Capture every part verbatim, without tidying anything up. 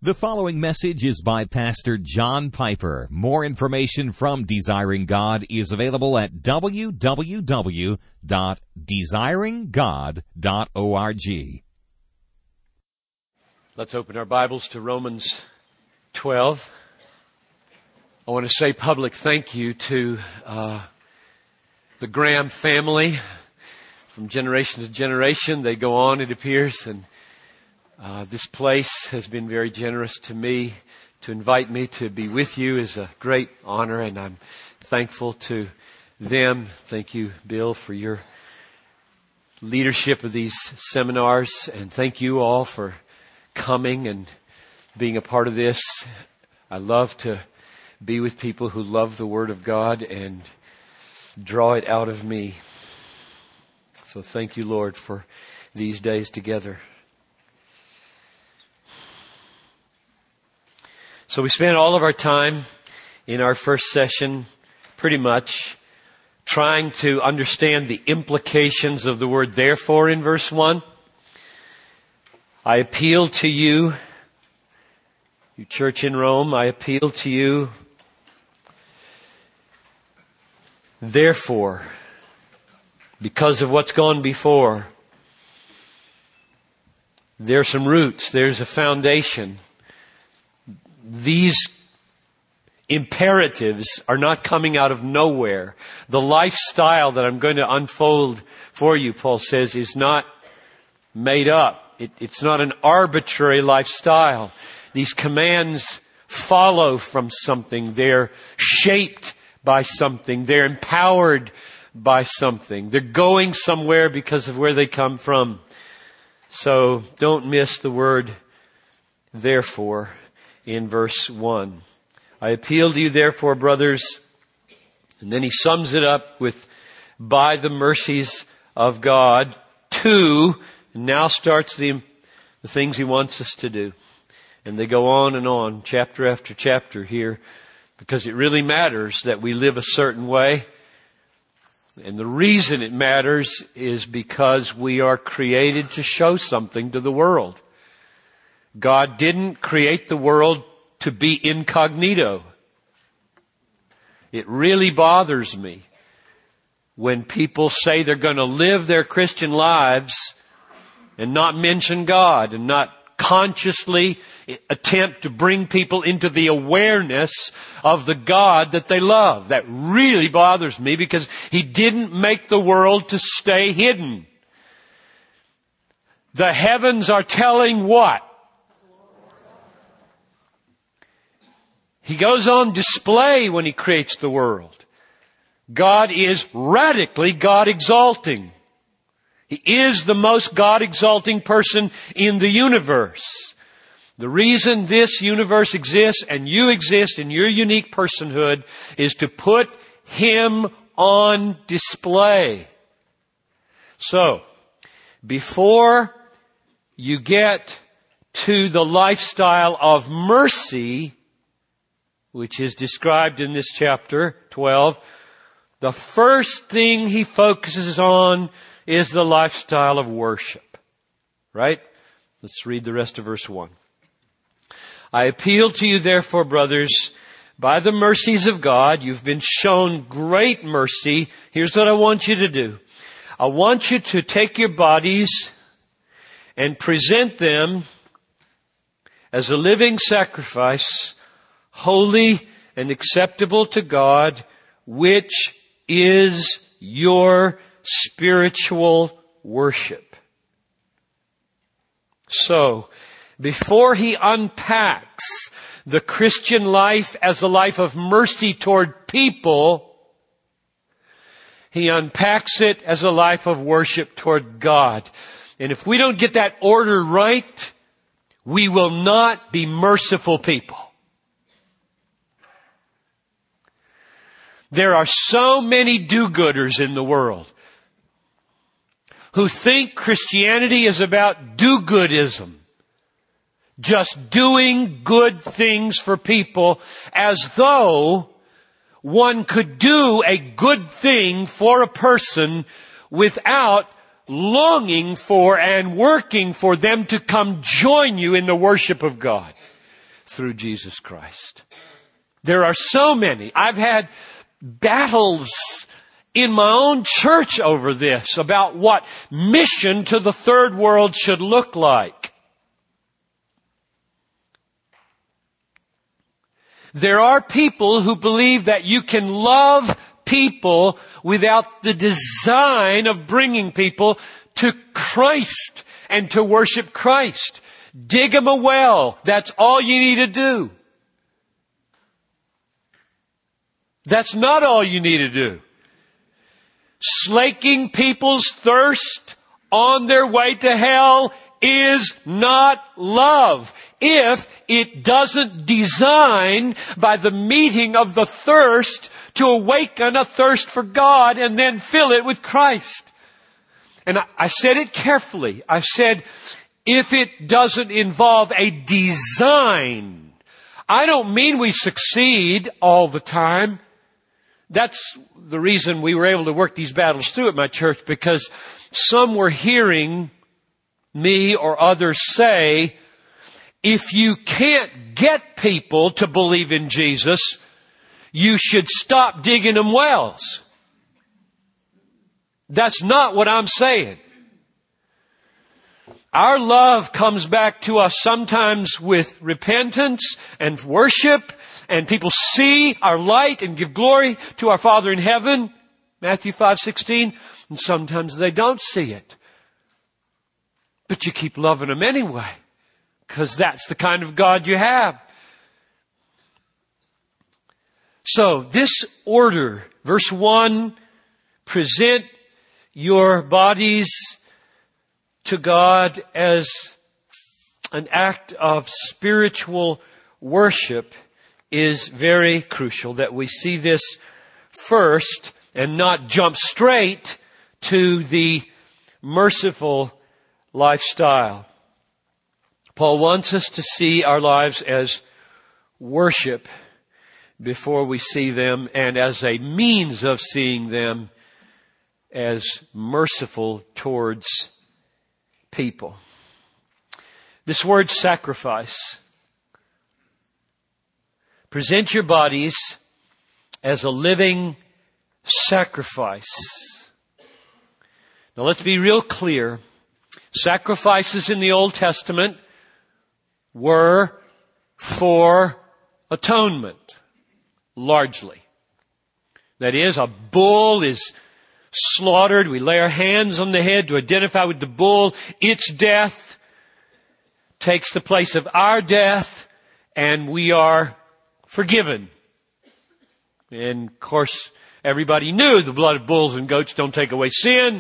The following message is by Pastor John Piper. More information from Desiring God is available at w w w dot desiring god dot org. Let's open our Bibles to Romans twelve. I want to say public thank you to uh, the Graham family. From generation to generation, they go on, it appears, and Uh, this place has been very generous to me. To invite me to be with you is a great honor, and I'm thankful to them. Thank you, Bill, for your leadership of these seminars, and thank you all for coming and being a part of this. I love to be with people who love the Word of God and draw it out of me. So thank you, Lord, for these days together. So we spent all of our time in our first session pretty much trying to understand the implications of the word therefore in verse one. I appeal to you, you church in Rome, I appeal to you, therefore, because of what's gone before. There are some roots, there's a foundation. These imperatives are not coming out of nowhere. The lifestyle that I'm going to unfold for you, Paul says, is not made up. It, it's not an arbitrary lifestyle. These commands follow from something. They're shaped by something. They're empowered by something. They're going somewhere because of where they come from. So don't miss the word therefore in verse one. I appeal to you, therefore, brothers. And then he sums it up with, by the mercies of God, to, and now starts the, the things he wants us to do. And they go on and on, chapter after chapter here, because it really matters that we live a certain way. And the reason it matters is because we are created to show something to the world. God didn't create the world to be incognito. It really bothers me when people say they're going to live their Christian lives and not mention God and not consciously attempt to bring people into the awareness of the God that they love. That really bothers me because He didn't make the world to stay hidden. The heavens are telling what? He goes on display when He creates the world. God is radically God-exalting. He is the most God-exalting person in the universe. The reason this universe exists and you exist in your unique personhood is to put Him on display. So, before you get to the lifestyle of mercy, which is described in this chapter twelve, the first thing he focuses on is the lifestyle of worship. Right? Let's read the rest of verse one. I appeal to you, therefore, brothers, by the mercies of God, you've been shown great mercy. Here's what I want you to do. I want you to take your bodies and present them as a living sacrifice, holy and acceptable to God, which is your spiritual worship. So, before he unpacks the Christian life as a life of mercy toward people, he unpacks it as a life of worship toward God. And if we don't get that order right, we will not be merciful people. There are so many do-gooders in the world who think Christianity is about do-goodism. Just doing good things for people, as though one could do a good thing for a person without longing for and working for them to come join you in the worship of God. through Jesus Christ. There are so many. I've had battles in my own church over this, about what mission to the third world should look like. There are people who believe that you can love people without the design of bringing people to Christ and to worship Christ. Dig them a well. That's all you need to do. That's not all you need to do. Slaking people's thirst on their way to hell is not love if it doesn't design by the meeting of the thirst to awaken a thirst for God and then fill it with Christ. And I, I said it carefully. I said, if it doesn't involve a design, I don't mean we succeed all the time. That's the reason we were able to work these battles through at my church, because some were hearing me or others say, if you can't get people to believe in Jesus, you should stop digging them wells. That's not what I'm saying. Our love comes back to us sometimes with repentance and worship, and people see our light and give glory to our Father in heaven, Matthew five sixteen, and sometimes they don't see it. But you keep loving them anyway, because that's the kind of God you have. So this order, verse one, present your bodies to God as an act of spiritual worship, is very crucial, that we see this first and not jump straight to the merciful lifestyle. Paul wants us to see our lives as worship before we see them, and as a means of seeing them as merciful towards people. This word sacrifice. Present your bodies as a living sacrifice. Now let's be real clear. Sacrifices in the Old Testament were for atonement, largely. That is, a bull is slaughtered. We lay our hands on the head to identify with the bull. Its death takes the place of our death, and we are forgiven. And of course, everybody knew the blood of bulls and goats don't take away sin.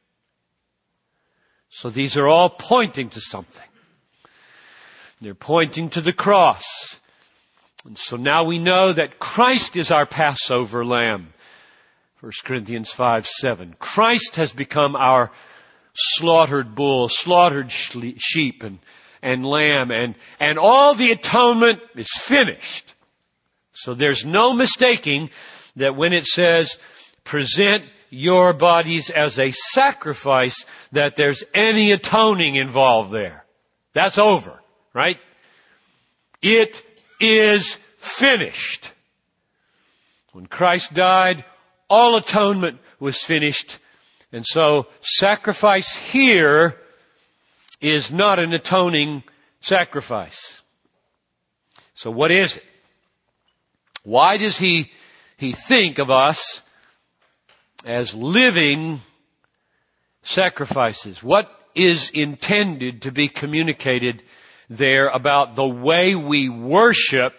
So these are all pointing to something. They're pointing to the cross. And so now we know that Christ is our Passover lamb. First Corinthians five seven. Christ has become our slaughtered bull, slaughtered sheep and, and lamb, and, and all the atonement is finished. So there's no mistaking that when it says, present your bodies as a sacrifice, that there's any atoning involved there. That's over, right? It is finished. When Christ died, all atonement was finished. And so sacrifice here is not an atoning sacrifice. So what is it? Why does he, he think of us as living sacrifices? What is intended to be communicated there about the way we worship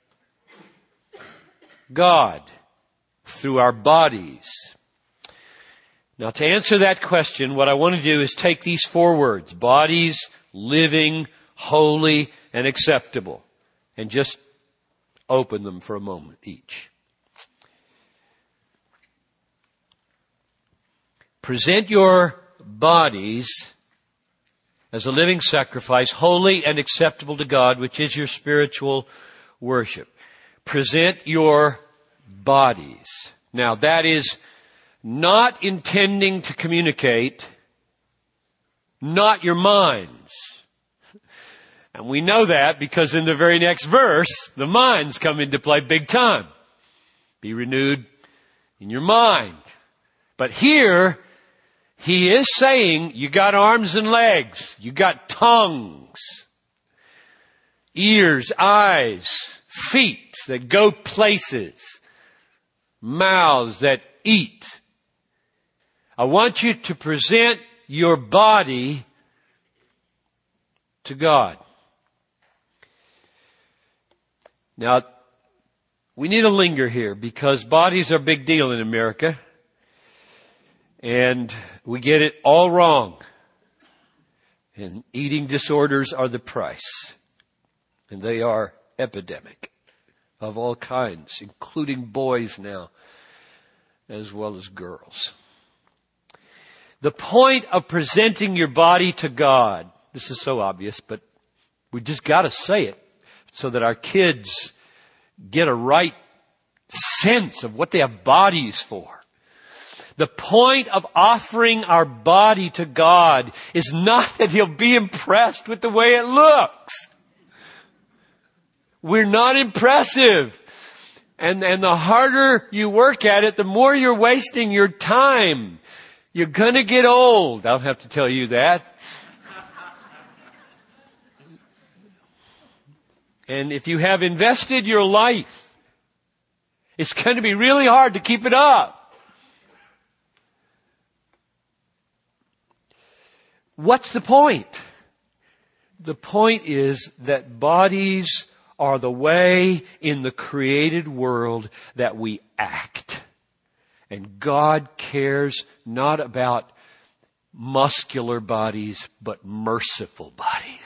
God through our bodies? Now, to answer that question, what I want to do is take these four words: bodies, living, holy, and acceptable, and just open them for a moment each. Present your bodies as a living sacrifice, holy and acceptable to God, which is your spiritual worship. Present your bodies. Now, that is not intending to communicate not your minds. And we know that because in the very next verse, the minds come into play big time. Be renewed in your mind. But here, he is saying, you got arms and legs. You got tongues, ears, eyes, feet that go places, mouths that eat. I want you to present your body to God. Now, we need to linger here because bodies are a big deal in America. And we get it all wrong. And eating disorders are the price. And they are epidemic of all kinds, including boys now, as well as girls. The point of presenting your body to God, this is so obvious, but we just got to say it so that our kids get a right sense of what they have bodies for. The point of offering our body to God is not that He'll be impressed with the way it looks. We're not impressive. And, and the harder you work at it, the more you're wasting your time. You're gonna get old. I don't have to tell you that. And if you have invested your life, it's going to be really hard to keep it up. What's the point? The point is that bodies are the way in the created world that we act. And God cares not about muscular bodies, but merciful bodies.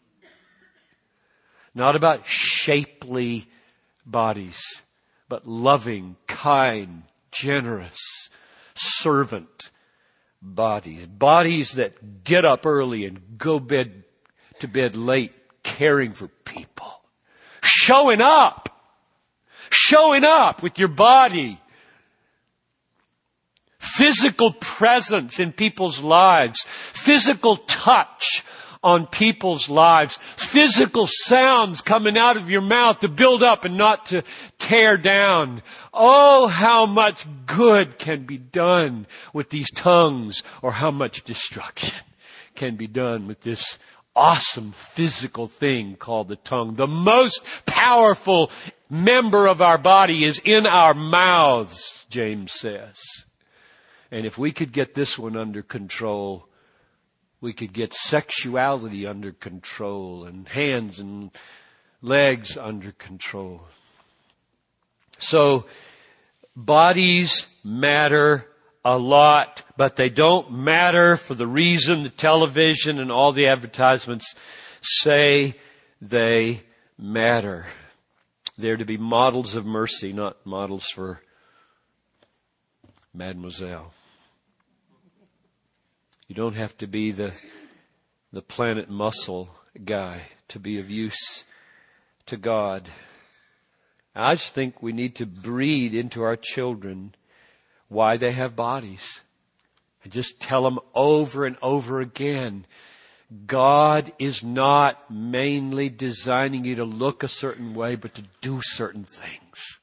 Not about shapely bodies, but loving, kind, generous, servant bodies. Bodies that get up early and go bed to bed late, caring for people. Showing up. Showing up with your body. Physical presence in people's lives. Physical touch on people's lives. Physical sounds coming out of your mouth to build up and not to tear down. Oh, how much good can be done with these tongues, or how much destruction can be done with this awesome physical thing called the tongue. The most powerful member of our body is in our mouths, James says. And if we could get this one under control, we could get sexuality under control and hands and legs under control. So, bodies matter a lot, but they don't matter for the reason the television and all the advertisements say they matter. They're to be models of mercy, not models for Mademoiselle. You don't have to be the the Planet Muscle guy to be of use to God. I just think we need to breed into our children why they have bodies. And just tell them over and over again, God is not mainly designing you to look a certain way, but to do certain things.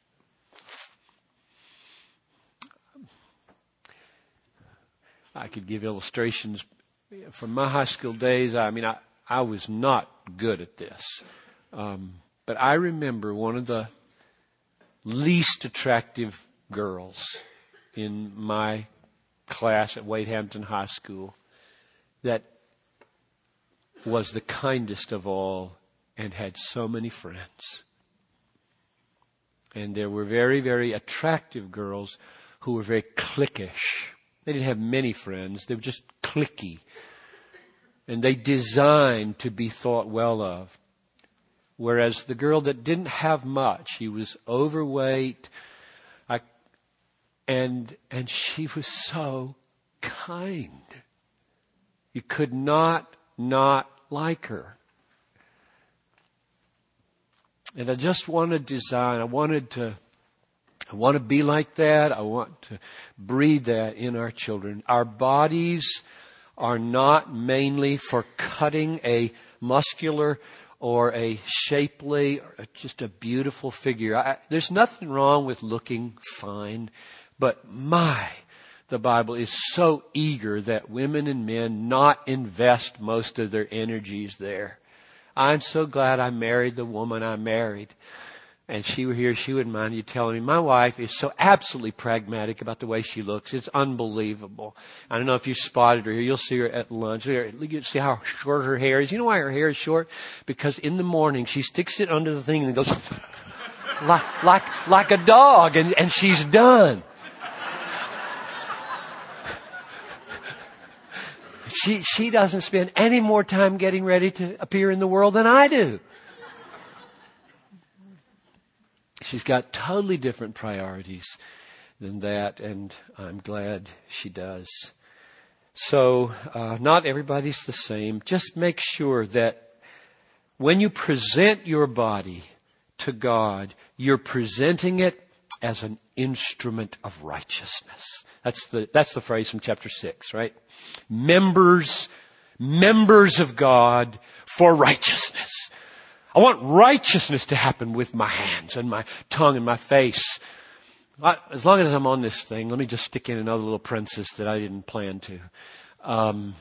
I could give illustrations from my high school days. I mean, I, I was not good at this. Um, but I remember one of the least attractive girls in my class at Wade Hampton High School that was the kindest of all and had so many friends. And there were very, very attractive girls who were very cliquish. They didn't have many friends. They were just cliquey. And they designed to be thought well of. Whereas the girl that didn't have much, she was overweight, I, and and she was so kind. You could not not like her. And I just wanted to design, I wanted to I want to be like that. I want to breed that in our children. Our bodies are not mainly for cutting a muscular or a shapely, or just a beautiful figure. I, there's nothing wrong with looking fine, but my, the Bible is so eager that women and men not invest most of their energies there. I'm so glad I married the woman I married. And she were here, she wouldn't mind you telling me, my wife is so absolutely pragmatic about the way she looks. It's unbelievable. I don't know if you spotted her here. You'll see her at lunch. You see how short her hair is. You know why her hair is short? Because in the morning she sticks it under the thing and goes like, like, like a dog, and, and she's done. She, she doesn't spend any more time getting ready to appear in the world than I do. She's got totally different priorities than that, and I'm glad she does. So, uh, not everybody's the same. Just make sure that when you present your body to God, you're presenting it as an instrument of righteousness. That's the, that's the phrase from chapter six, right? Members, members of God for righteousness. I want righteousness to happen with my hands and my tongue and my face. I, as long as I'm on this thing, let me just stick in another little parenthesis that I didn't plan to. Um,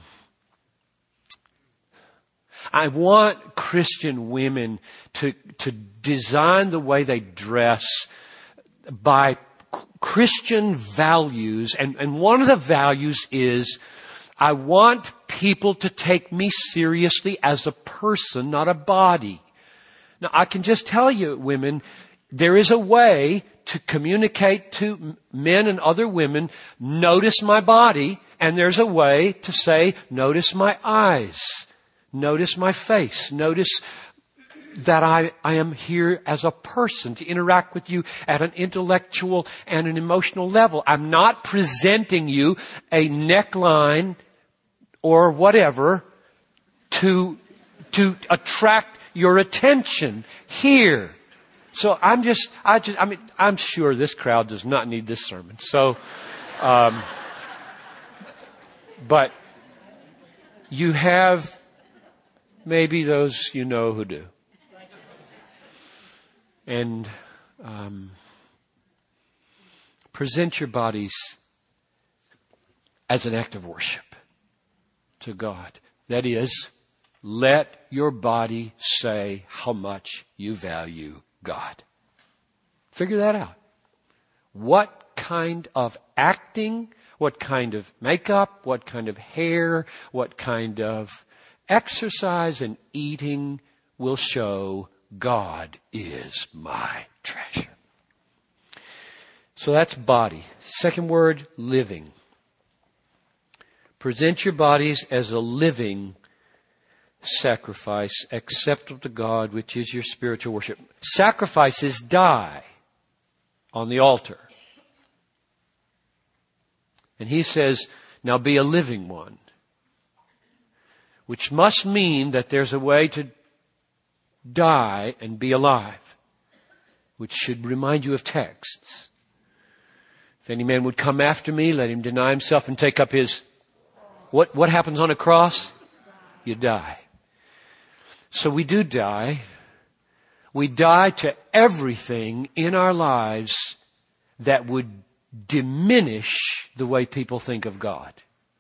I want Christian women to, to design the way they dress by Christian values. And, and one of the values is I want people to take me seriously as a person, not a body. Now, I can just tell you, women, there is a way to communicate to men and other women, notice my body, and there's a way to say, notice my eyes, notice my face, notice that I, I am here as a person to interact with you at an intellectual and an emotional level. I'm not presenting you a neckline or whatever to, to attract your attention here. So I'm just, I just, I mean, I'm sure this crowd does not need this sermon. So, um, but you have maybe those you know who do. And, um, present your bodies as an act of worship to God. That is, let your body say how much you value God. Figure that out. What kind of acting, what kind of makeup, what kind of hair, what kind of exercise and eating will show God is my treasure. So that's body. Second word, living. Present your bodies as a living sacrifice acceptable to God, which is your spiritual worship. Sacrifices die on the altar. And he says, now be a living one. Which must mean that there's a way to die and be alive. Which should remind you of texts. If any man would come after me, let him deny himself and take up his... What, what happens on a cross? You die. So we do die. We die to everything in our lives that would diminish the way people think of God.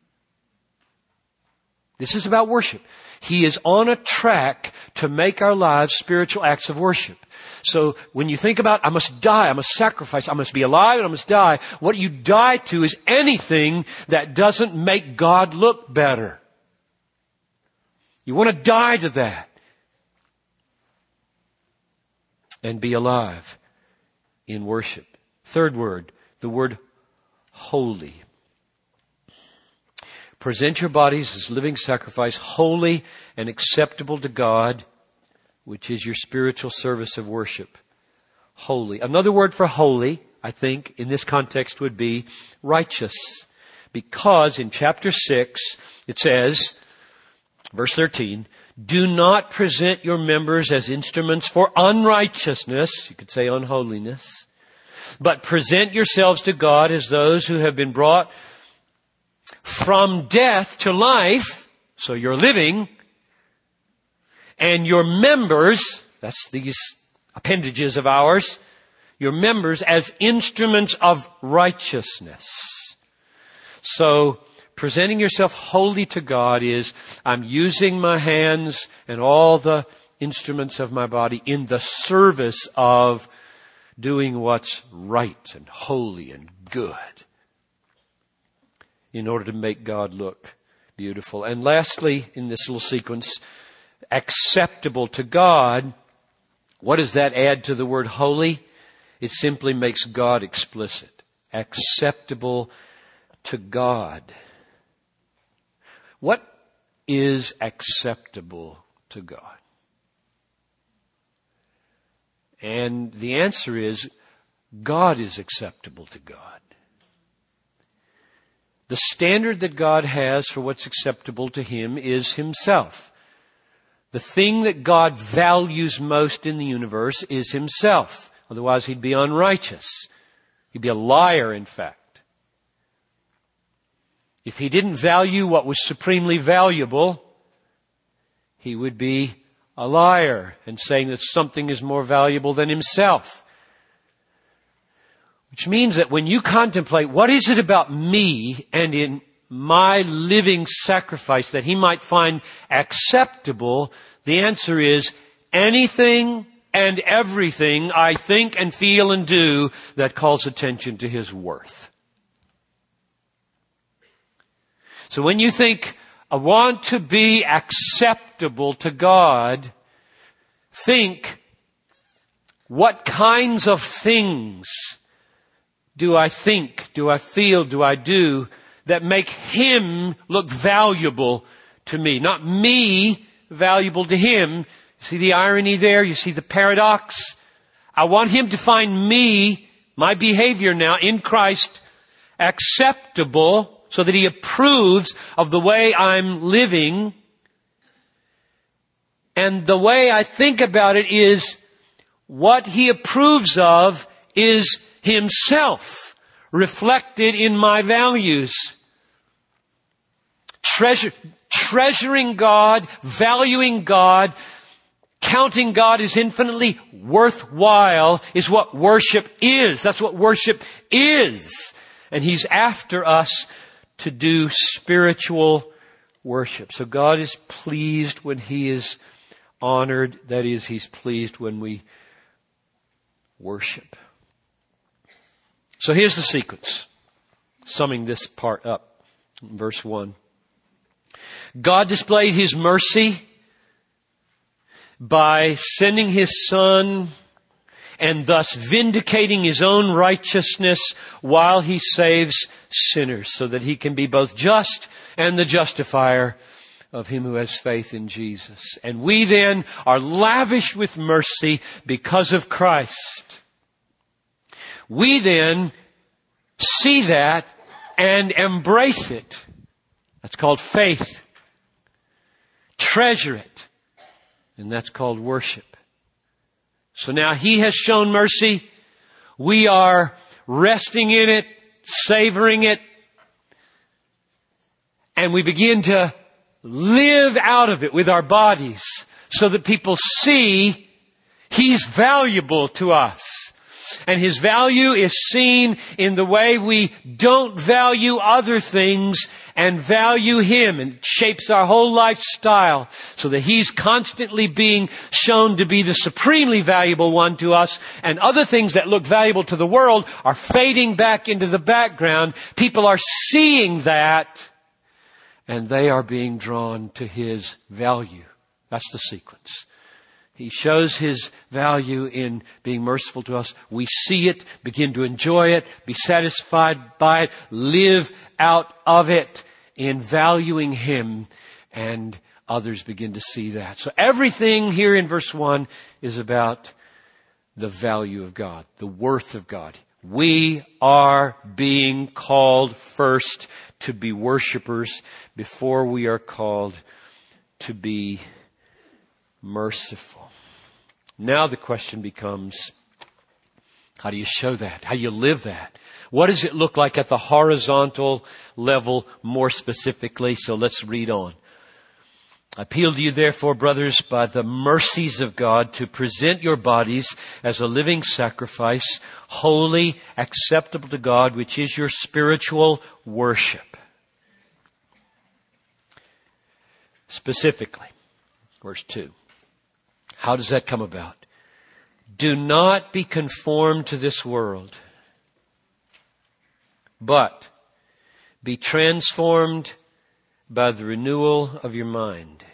This is about worship. He is on a track to make our lives spiritual acts of worship. So when you think about, I must die, I must sacrifice, I must be alive and I must die, what you die to is anything that doesn't make God look better. You want to die to that. And be alive in worship. Third word, the word holy. Present your bodies as living sacrifice, holy and acceptable to God, which is your spiritual service of worship. Holy. Another word for holy, I think, in this context would be righteous. Because in chapter six, it says, verse thirteen, do not present your members as instruments for unrighteousness, you could say unholiness, but present yourselves to God as those who have been brought from death to life, so you're living, and your members, that's these appendages of ours, your members as instruments of righteousness. So, presenting yourself wholly to God is, I'm using my hands and all the instruments of my body in the service of doing what's right and holy and good in order to make God look beautiful. And lastly, in this little sequence, acceptable to God. What does that add to the word holy? It simply makes God explicit. Acceptable to God. What is acceptable to God? And the answer is, God is acceptable to God. The standard that God has for what's acceptable to Him is Himself. The thing that God values most in the universe is Himself. Otherwise, He'd be unrighteous. He'd be a liar, in fact. If He didn't value what was supremely valuable, He would be a liar and saying that something is more valuable than Himself. Which means that when you contemplate what is it about me and in my living sacrifice that He might find acceptable, the answer is anything and everything I think and feel and do that calls attention to His worth. So when you think, I want to be acceptable to God, think, what kinds of things do I think, do I feel, do I do that make Him look valuable to me? Not me valuable to Him. You see the irony there? You see the paradox? I want Him to find me, my behavior now in Christ, acceptable so that He approves of the way I'm living. And the way I think about it is what He approves of is Himself reflected in my values. Treasure, treasuring God, valuing God, counting God as infinitely worthwhile is what worship is. That's what worship is. And He's after us to do spiritual worship. So God is pleased when He is honored. That is, He's pleased when we worship. So here's the sequence, summing this part up. Verse one. God displayed His mercy by sending His Son and thus vindicating His own righteousness while He saves sinners so that He can be both just and the justifier of him who has faith in Jesus. And we then are lavished with mercy because of Christ. We then see that and embrace it. That's called faith. Treasure it. And that's called worship. So now He has shown mercy. We are resting in it, savoring it. And we begin to live out of it with our bodies so that people see He's valuable to us. And His value is seen in the way we don't value other things and value Him. And it shapes our whole lifestyle so that He's constantly being shown to be the supremely valuable one to us. And other things that look valuable to the world are fading back into the background. People are seeing that and they are being drawn to His value. That's the sequence. He shows His value in being merciful to us. We see it, begin to enjoy it, be satisfied by it, live out of it in valuing Him, and others begin to see that. So everything here in verse one is about the value of God, the worth of God. We are being called first to be worshipers before we are called to be merciful. Now the question becomes, how do you show that? How do you live that? What does it look like at the horizontal level more specifically? So let's read on. I appeal to you, therefore, brothers, by the mercies of God, to present your bodies as a living sacrifice, holy, acceptable to God, which is your spiritual worship. Specifically, verse two. How does that come about? Do not be conformed to this world, but be transformed by the renewal of your mind,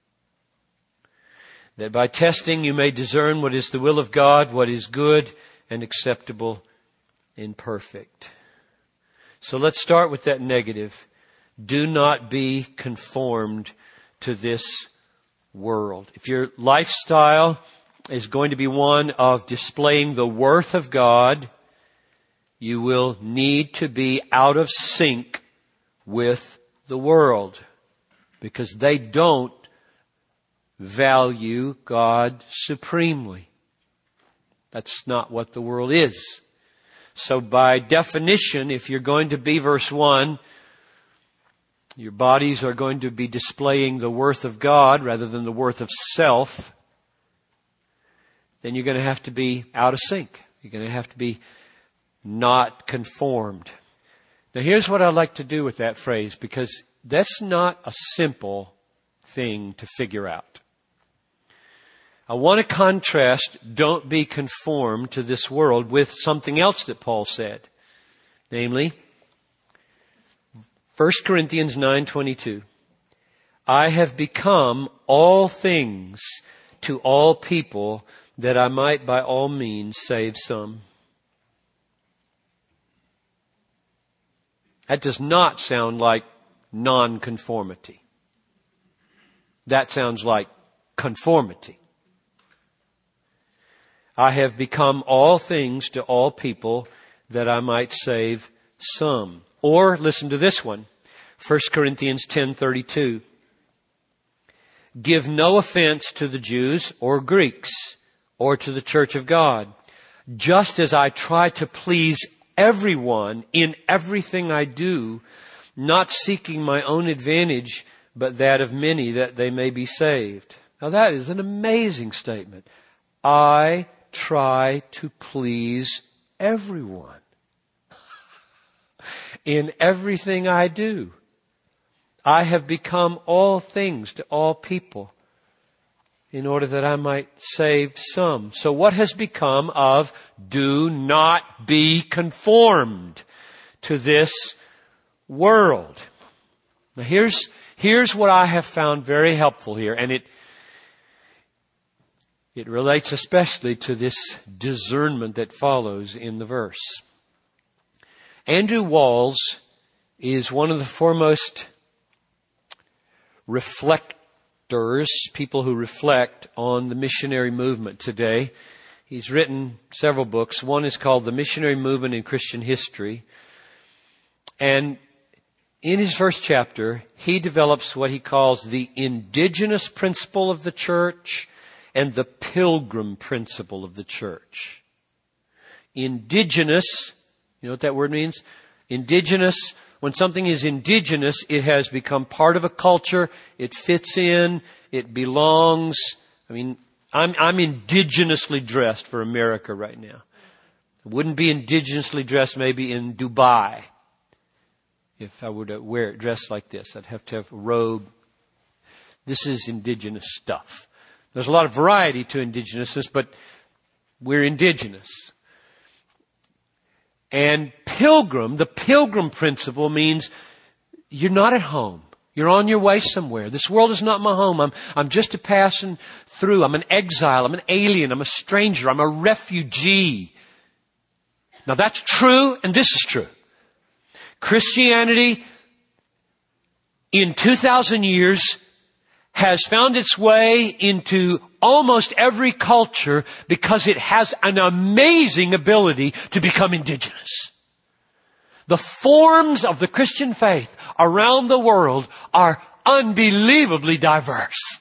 that by testing you may discern what is the will of God, what is good and acceptable and perfect. So let's start with that negative. Do not be conformed to this world. If your lifestyle is going to be one of displaying the worth of God, you will need to be out of sync with the world, because they don't value God supremely. That's not what the world is. So by definition, if you're going to be, verse one, your bodies are going to be displaying the worth of God rather than the worth of self, then you're going to have to be out of sync. You're going to have to be not conformed. Now here's what I'd like to do with that phrase, because that's not a simple thing to figure out. I want to contrast don't be conformed to this world with something else that Paul said. Namely, First Corinthians nine twenty-two. I have become all things to all people that I might by all means save some. That does not sound like non-conformity. That sounds like conformity. I have become all things to all people that I might save some. Or, listen to this one, First Corinthians ten thirty-two. Give no offense to the Jews or Greeks or to the church of God, just as I try to please everyone in everything I do, not seeking my own advantage, but that of many, that they may be saved. Now that is an amazing statement. I try to please everyone in everything I do. I have become all things to all people in order that I might save some. So what has become of do not be conformed to this world? Now here's, here's what I have found very helpful here, and it, it relates especially to this discernment that follows in the verse. Andrew Walls is one of the foremost reflectors, people who reflect on the missionary movement today. He's written several books. One is called The Missionary Movement in Christian History. And in his first chapter, he develops what he calls the indigenous principle of the church and the pilgrim principle of the church. Indigenous, you know what that word means? Indigenous. When something is indigenous, it has become part of a culture. It fits in. It belongs. I mean, I'm, I'm indigenously dressed for America right now. I wouldn't be indigenously dressed maybe in Dubai if I were to wear it dressed like this. I'd have to have a robe. This is indigenous stuff. There's a lot of variety to indigenousness, but we're indigenous. And pilgrim, the pilgrim principle means you're not at home. You're on your way somewhere. This world is not my home. I'm, I'm just a passing through. I'm an exile. I'm an alien. I'm a stranger. I'm a refugee. Now that's true, and this is true. Christianity in two thousand years has found its way into almost every culture because it has an amazing ability to become indigenous. The forms of the Christian faith around the world are unbelievably diverse.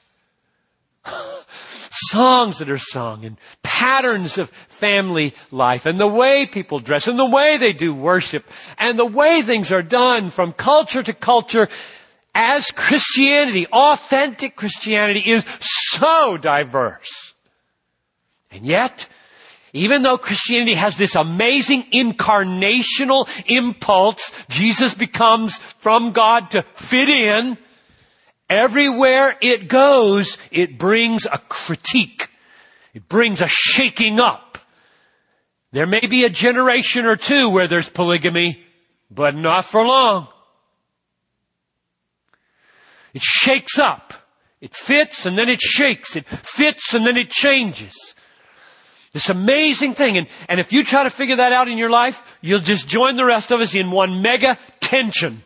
Songs that are sung and patterns of family life and the way people dress and the way they do worship and the way things are done from culture to culture. as Christianity, authentic Christianity is so diverse. And yet, even though Christianity has this amazing incarnational impulse, Jesus becomes from God to fit in, everywhere it goes, it brings a critique. It brings a shaking up. There may be a generation or two where there's polygamy, but not for long. It shakes up. It fits and then it shakes. It fits and then it changes. This amazing thing. And, and if you try to figure that out in your life, you'll just join the rest of us in one mega tension.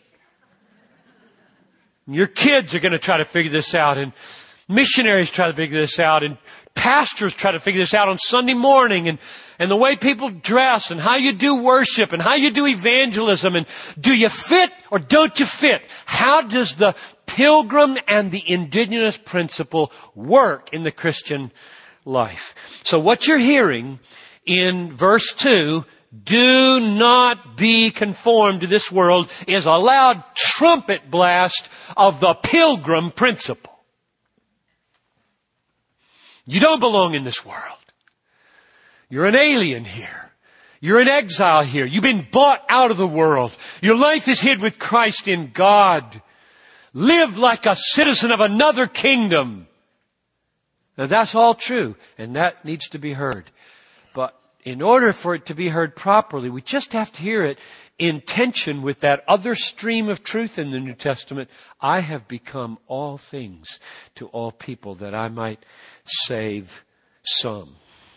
Your kids are going to try to figure this out, and missionaries try to figure this out, and pastors try to figure this out on Sunday morning, and, and the way people dress, and how you do worship, and how you do evangelism, and do you fit or don't you fit? How does the pilgrim and the indigenous principle work in the Christian life? So what you're hearing in verse two, do not be conformed to this world, is a loud trumpet blast of the pilgrim principle. You don't belong in this world. You're an alien here. You're in exile here. You've been bought out of the world. Your life is hid with Christ in God. Live like a citizen of another kingdom. Now that's all true, and that needs to be heard. But in order for it to be heard properly, we just have to hear it in tension with that other stream of truth in the New Testament. I have become all things to all people that I might save some.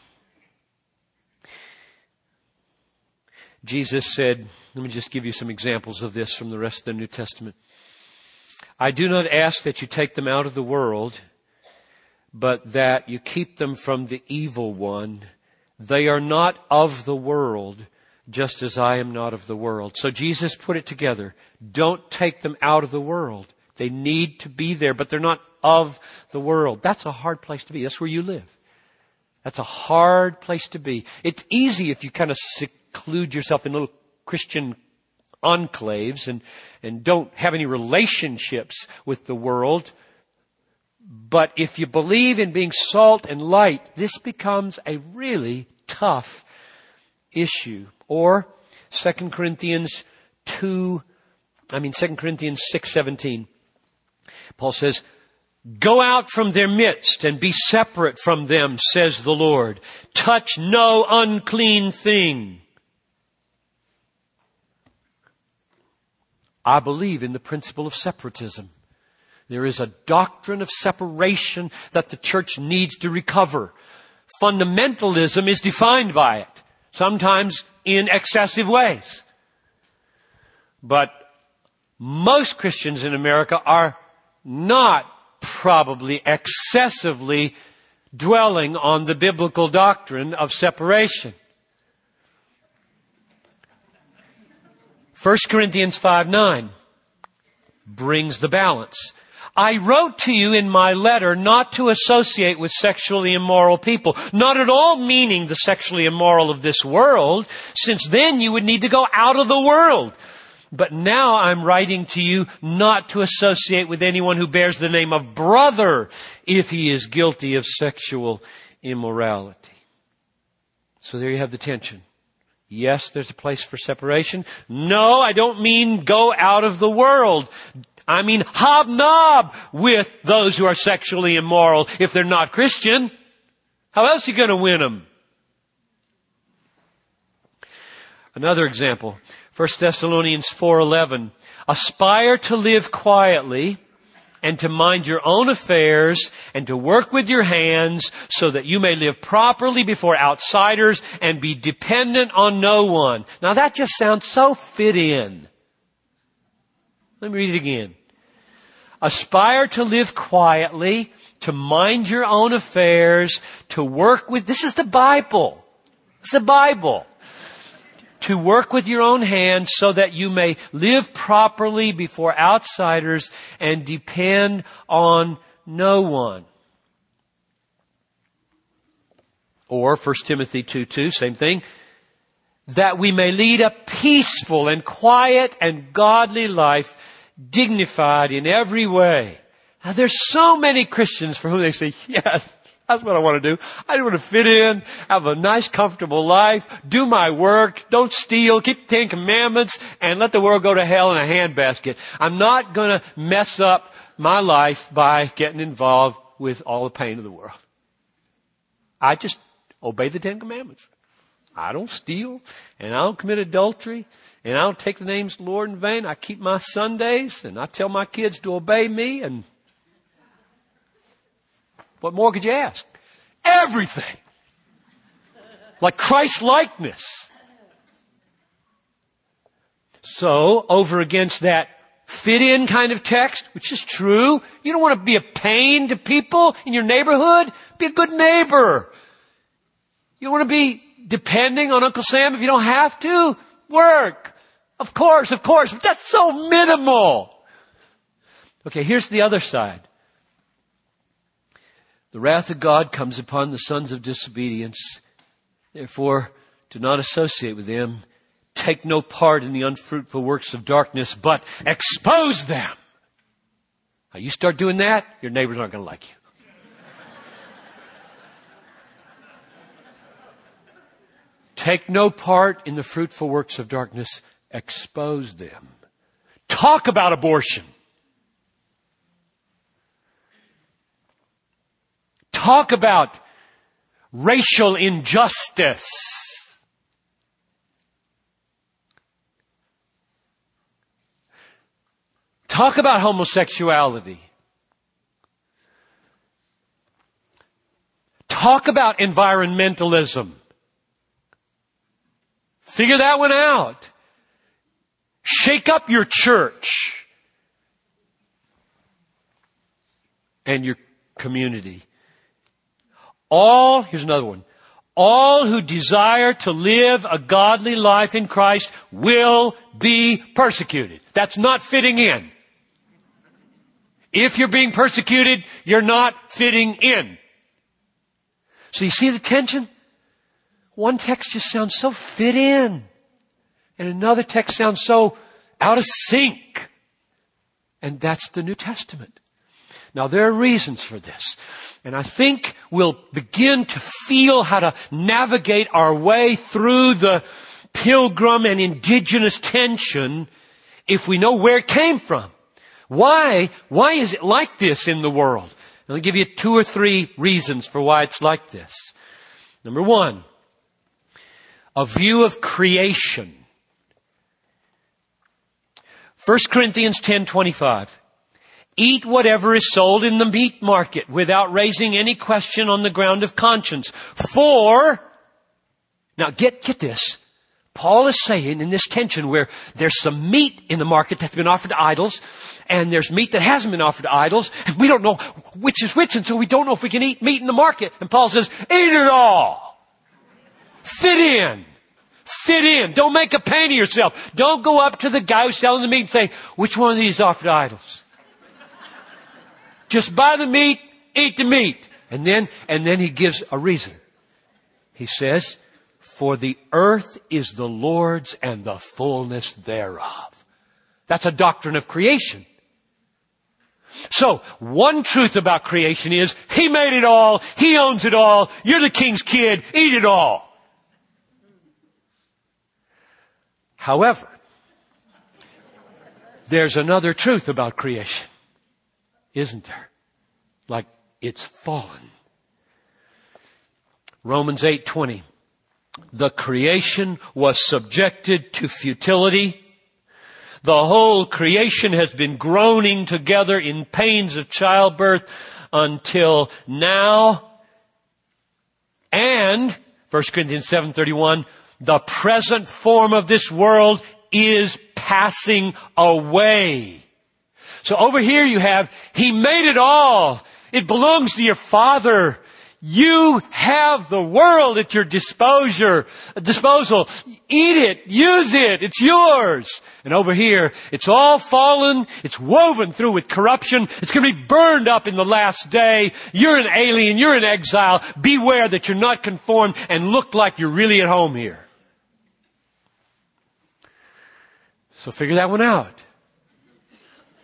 Jesus said, let me just give you some examples of this from the rest of the New Testament. I do not ask that you take them out of the world, but that you keep them from the evil one. They are not of the world, just as I am not of the world. So Jesus put it together. Don't take them out of the world. They need to be there, but they're not of the world. That's a hard place to be. That's where you live. That's a hard place to be. It's easy if you kind of seclude yourself in little Christian enclaves and, and don't have any relationships with the world. But if you believe in being salt and light, this becomes a really tough issue. Or Second Corinthians two, I mean Second Corinthians six seventeen. Paul says, go out from their midst and be separate from them, says the Lord. Touch no unclean thing. I believe in the principle of separatism. There is a doctrine of separation that the church needs to recover. Fundamentalism is defined by it, sometimes in excessive ways. But most Christians in America are not probably excessively dwelling on the biblical doctrine of separation. First Corinthians five nine brings the balance. I wrote to you in my letter not to associate with sexually immoral people, not at all meaning the sexually immoral of this world, since then you would need to go out of the world. But now I'm writing to you not to associate with anyone who bears the name of brother if he is guilty of sexual immorality. So there you have the tension. Yes, there's a place for separation. No, I don't mean go out of the world. I mean hobnob with those who are sexually immoral if they're not Christian. How else are you going to win them? Another example, First Thessalonians four eleven. Aspire to live quietly and to mind your own affairs and to work with your hands so that you may live properly before outsiders and be dependent on no one. Now that just sounds so fit in. Let me read it again. Aspire to live quietly, to mind your own affairs, to work with, this is the Bible. It's the Bible. To work with your own hands so that you may live properly before outsiders and depend on no one. Or First Timothy two two, same thing. That we may lead a peaceful and quiet and godly life, dignified in every way. Now there's so many Christians for whom they say, yes, that's what I want to do. I want to fit in, have a nice, comfortable life, do my work, don't steal, keep the Ten Commandments, and let the world go to hell in a handbasket. I'm not going to mess up my life by getting involved with all the pain of the world. I just obey the Ten Commandments. I don't steal, and I don't commit adultery, and I don't take the names of the Lord in vain. I keep my Sundays, and I tell my kids to obey me, and what more could you ask? Everything. Like Christ-likeness. So, over against that fit-in kind of text, which is true. You don't want to be a pain to people in your neighborhood. Be a good neighbor. You don't want to be depending on Uncle Sam if you don't have to. Work. Of course, of course. But that's so minimal. Okay, here's the other side. The wrath of God comes upon the sons of disobedience. Therefore, do not associate with them. Take no part in the unfruitful works of darkness, but expose them. Now, you start doing that, your neighbors aren't going to like you. Take no part in the fruitful works of darkness. Expose them. Talk about abortion. Talk about racial injustice. Talk about homosexuality. Talk about environmentalism. Figure that one out. Shake up your church and your community. All, here's another one. All who desire to live a godly life in Christ will be persecuted. That's not fitting in. If you're being persecuted, you're not fitting in. So you see the tension? One text just sounds so fit in. And another text sounds so out of sync. And that's the New Testament. Now there are reasons for this. And I think we'll begin to feel how to navigate our way through the pilgrim and indigenous tension if we know where it came from. Why? Why is it like this in the world? Let me give you two or three reasons for why it's like this. Number one, a view of creation. First Corinthians ten twenty-five. Eat whatever is sold in the meat market without raising any question on the ground of conscience. For, now get, get this. Paul is saying in this tension where there's some meat in the market that's been offered to idols, and there's meat that hasn't been offered to idols, and we don't know which is which, and so we don't know if we can eat meat in the market. And Paul says, eat it all. Fit in. Fit in. Don't make a pain of yourself. Don't go up to the guy who's selling the meat and say, which one of these is offered to idols? Just buy the meat, eat the meat. And then, and then he gives a reason. He says, for the earth is the Lord's and the fullness thereof. That's a doctrine of creation. So, one truth about creation is, He made it all, He owns it all, you're the king's kid, eat it all. However, there's another truth about creation, isn't there? Like, it's fallen. Romans eight twenty. The creation was subjected to futility. The whole creation has been groaning together in pains of childbirth until now. And, First Corinthians seven thirty-one, the present form of this world is passing away. So over here you have, He made it all. It belongs to your Father. You have the world at your disposal. Disposal. Eat it. Use it. It's yours. And over here, it's all fallen. It's woven through with corruption. It's going to be burned up in the last day. You're an alien. You're in exile. Beware that you're not conformed and look like you're really at home here. So figure that one out.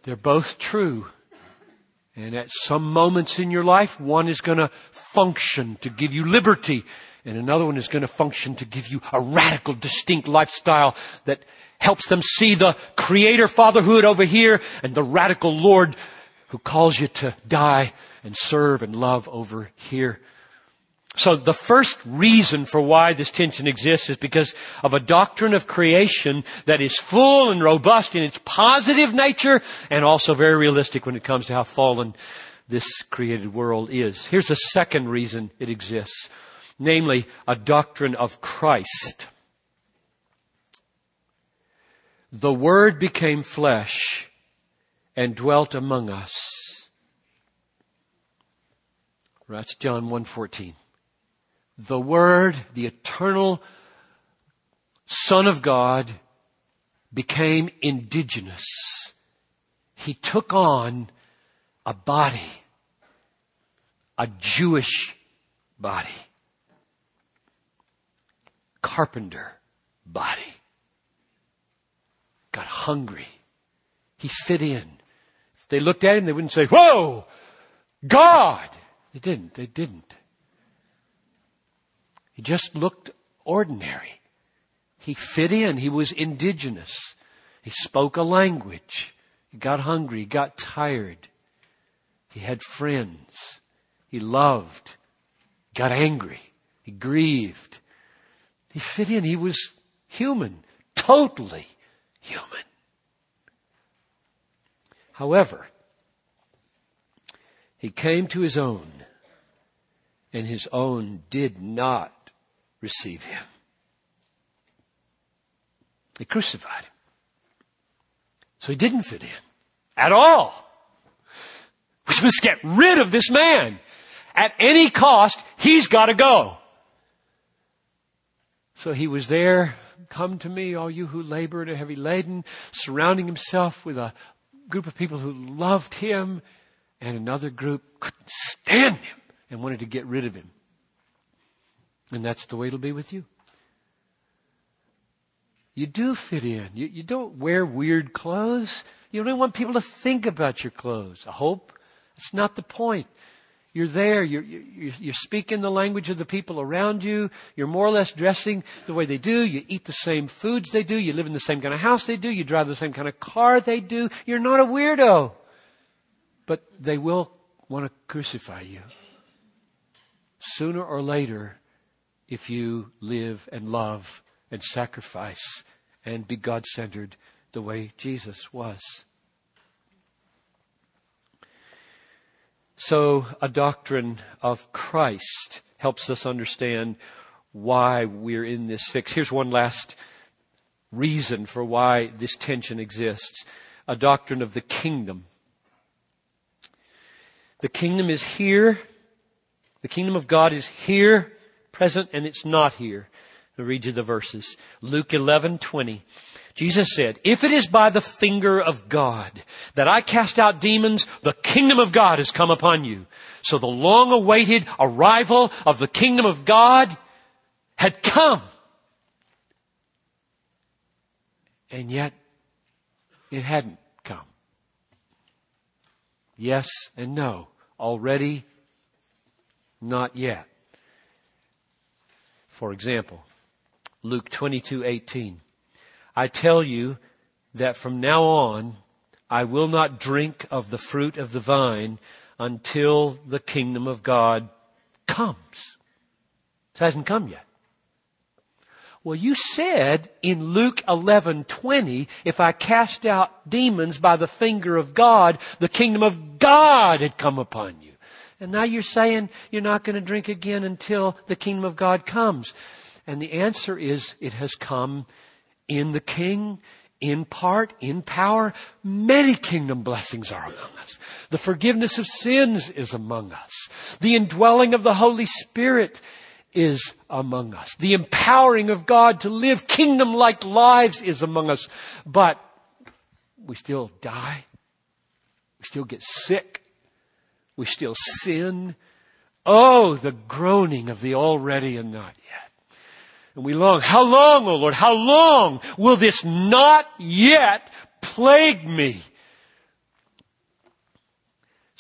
They're both true. And at some moments in your life, one is going to function to give you liberty, and another one is going to function to give you a radical, distinct lifestyle that helps them see the Creator fatherhood over here and the radical Lord who calls you to die and serve and love over here. So the first reason for why this tension exists is because of a doctrine of creation that is full and robust in its positive nature and also very realistic when it comes to how fallen this created world is. Here's a second reason it exists, namely a doctrine of Christ. The Word became flesh and dwelt among us. That's John one fourteen. The Word, the eternal Son of God, became indigenous. He took on a body, a Jewish body, carpenter body. Got hungry. He fit in. If they looked at him, they wouldn't say, "Whoa, God!" They didn't. They didn't. He just looked ordinary. He fit in. He was indigenous. He spoke a language. He got hungry. He got tired. He had friends. He loved. He got angry. He grieved. He fit in. He was human. Totally human. However, He came to His own, and His own did not receive Him. They crucified Him. So He didn't fit in at all. We must get rid of this man. At any cost, He's got to go. So He was there. Come to me, all you who labor and are heavy laden, surrounding Himself with a group of people who loved Him, and another group couldn't stand Him and wanted to get rid of Him. And that's the way it'll be with you. You do fit in. You, you don't wear weird clothes. You don't want people to think about your clothes. I hope. That's not the point. You're there. You're, you're, you're speaking the language of the people around you. You're more or less dressing the way they do. You eat the same foods they do. You live in the same kind of house they do. You drive the same kind of car they do. You're not a weirdo. But they will want to crucify you. Sooner or later, if you live and love and sacrifice and be God-centered the way Jesus was. So a doctrine of Christ helps us understand why we're in this fix. Here's one last reason for why this tension exists. A doctrine of the kingdom. The kingdom is here. The kingdom of God is here, present, and it's not here. I'll read you the verses. Luke eleven twenty. Jesus said, "If it is by the finger of God that I cast out demons, the kingdom of God has come upon you." So the long-awaited arrival of the kingdom of God had come. And yet, it hadn't come. Yes and no. Already, not yet. For example, Luke twenty-two eighteen. "I tell you that from now on I will not drink of the fruit of the vine until the kingdom of God comes." It hasn't come yet. Well, you said in Luke eleven twenty, if I cast out demons by the finger of God, the kingdom of God had come upon you. And now you're saying you're not going to drink again until the kingdom of God comes. And the answer is it has come in the King, in part, in power. Many kingdom blessings are among us. The forgiveness of sins is among us. The indwelling of the Holy Spirit is among us. The empowering of God to live kingdom-like lives is among us. But we still die. We still get sick. We still sin. Oh, the groaning of the already and not yet. And we long, how long, O Lord, how long will this not yet plague me?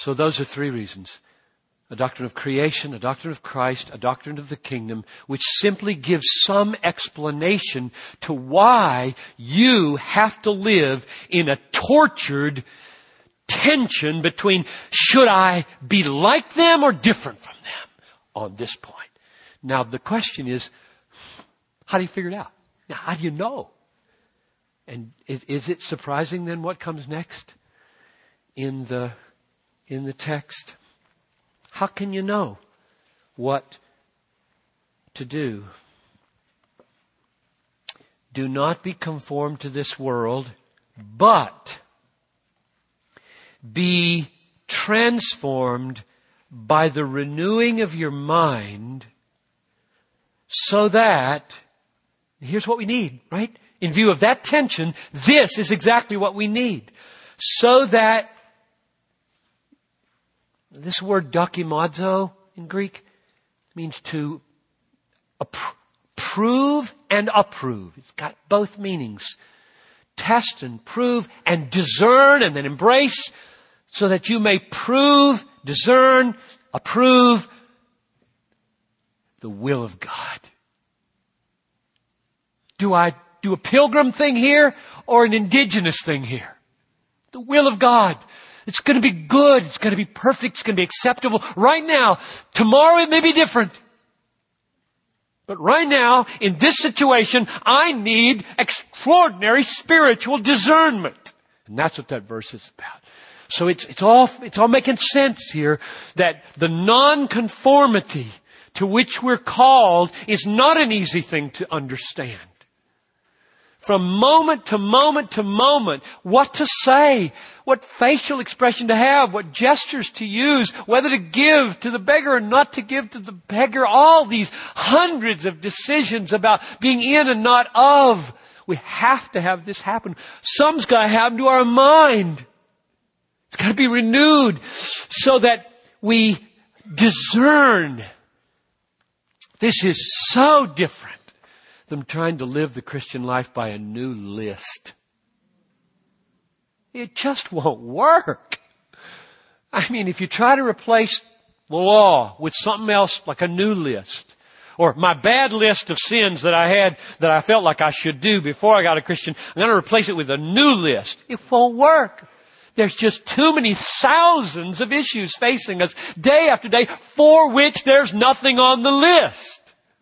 So those are three reasons. A doctrine of creation, a doctrine of Christ, a doctrine of the kingdom, which simply gives some explanation to why you have to live in a tortured tension between should I be like them or different from them on this point. Now the question is, how do you figure it out? Now, how do you know? And is, is it surprising then what comes next in the, in the text? How can you know what to do? Do not be conformed to this world, but be transformed by the renewing of your mind, so that, here's what we need, right? In view of that tension, this is exactly what we need. So that, this word dokimazo in Greek means to approve and approve. It's got both meanings. Test and prove and discern and then embrace, so that you may prove, discern, approve the will of God. Do I do a pilgrim thing here or an indigenous thing here? The will of God. It's going to be good. It's going to be perfect. It's going to be acceptable. Right now, tomorrow it may be different. But right now, in this situation, I need extraordinary spiritual discernment. And that's what that verse is about. So it's, it's all, it's all making sense here that the nonconformity to which we're called is not an easy thing to understand. From moment to moment to moment, what to say, what facial expression to have, what gestures to use, whether to give to the beggar or not to give to the beggar, all these hundreds of decisions about being in and not of. We have to have this happen. Some's got to happen to our mind. It's got to be renewed so that we discern. This is so different than trying to live the Christian life by a new list. It just won't work. I mean, if you try to replace the law with something else like a new list, or my bad list of sins that I had that I felt like I should do before I got a Christian, I'm going to replace it with a new list. It won't work. There's just too many thousands of issues facing us day after day for which there's nothing on the list.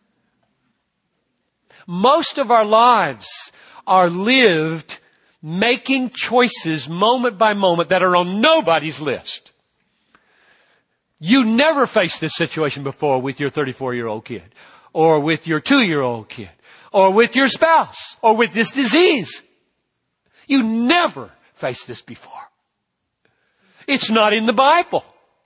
Most of our lives are lived making choices moment by moment that are on nobody's list. You never faced this situation before with your thirty-four-year-old kid, or with your two-year-old kid, or with your spouse, or with this disease. You never faced this before. It's not in the Bible.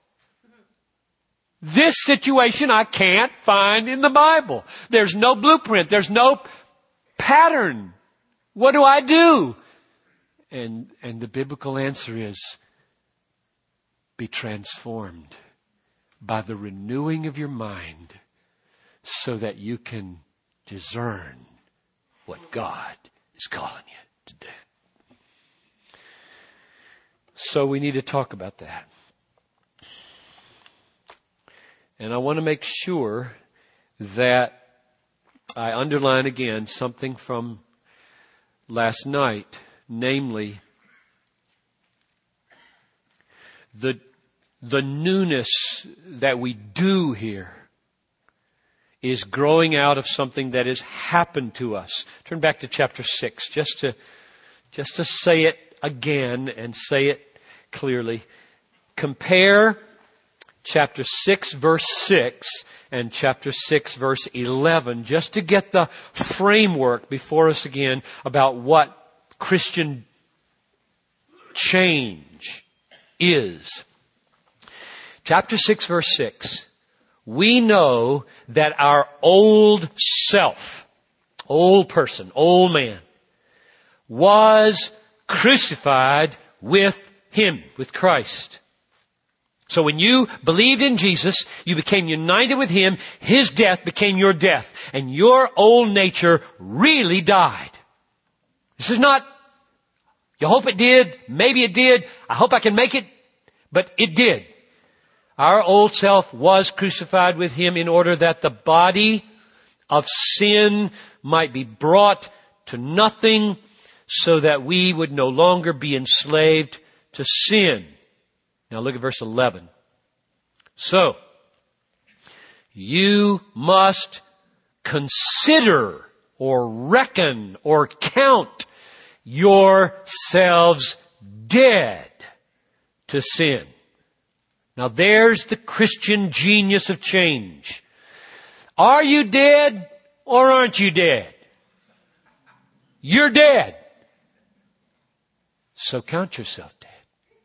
This situation I can't find in the Bible. There's no blueprint. There's no pattern. What do I do? And, and the biblical answer is, be transformed by the renewing of your mind so that you can discern what God is calling you to do. So we need to talk about that. And I want to make sure that I underline again something from last night, namely the, the newness that we do here is growing out of something that has happened to us. Turn back to chapter six, just to, just to say it again and say it clearly. Compare chapter six, verse six, and chapter six, verse eleven, just to get the framework before us again about what Christian change is. Chapter six, verse six. We know that our old self, old person, old man, was crucified with Him, with Christ. So when you believed in Jesus, you became united with Him. His death became your death. And your old nature really died. This is not, you hope it did, maybe it did, I hope I can make it. But it did. Our old self was crucified with Him in order that the body of sin might be brought to nothing, so that we would no longer be enslaved to sin. Now look at verse eleven. So, you must consider or reckon or count yourselves dead to sin. Now there's the Christian genius of change. Are you dead or aren't you dead? You're dead. So count yourself dead.